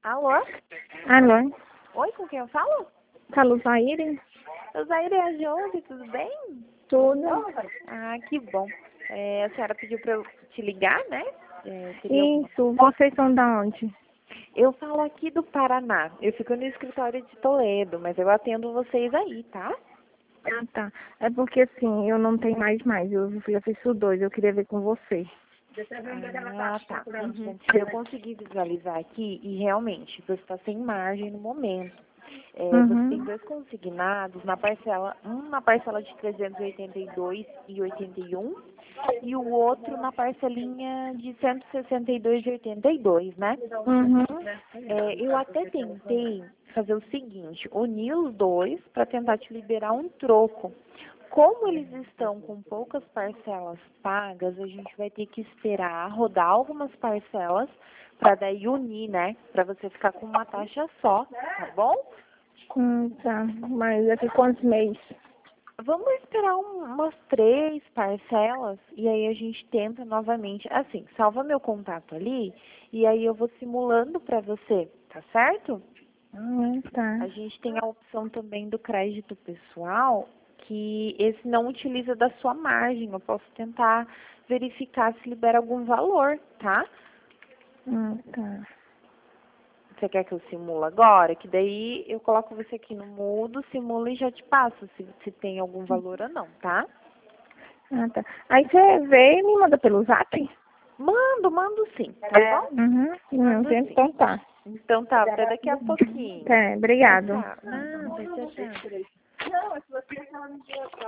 Alô? Alô? Oi, com quem eu falo? Fala, Zaire? Eu Zaire, é a Josi, tudo bem? Tudo? Ah, que bom. A senhora pediu para eu te ligar, né? Teria alguma... Isso, vocês são da onde? Eu falo aqui do Paraná. Eu fico no escritório de Toledo, mas eu atendo vocês aí, tá? Ah, tá. É porque assim, eu não tenho mais. Eu já fiz o 2, eu queria ver com você. Ah, tá. Uhum. Eu consegui visualizar aqui e realmente você está sem margem no momento. Você tem Uhum. dois consignados na parcela, um na parcela de 382,81 e o outro na parcelinha de 162,82, né? Uhum. Eu até tentei fazer o seguinte, unir os dois para tentar te liberar um troco. Como eles estão com poucas parcelas pagas, a gente vai ter que esperar rodar algumas parcelas para daí unir, né? Para você ficar com uma taxa só, tá bom? Tá. Mas daqui quantos meses? Vamos esperar umas 3 parcelas e aí a gente tenta novamente. Assim, salva meu contato ali e aí eu vou simulando para você, tá certo? Tá. A gente tem a opção também do crédito pessoal, que esse não utiliza da sua margem. Eu posso tentar verificar se libera algum valor, tá? Tá. Você quer que eu simula agora? Que daí eu coloco você aqui no mudo, simula e já te passo se tem algum valor ou não, tá? Tá. Aí você vê e me manda pelo zap? Mando sim, tá bom? Uhum. Não, Mando sim. então tá. Então tá, até daqui a pouquinho. Tá, Tchau, obrigado. tchau. Nada, tchau, tchau.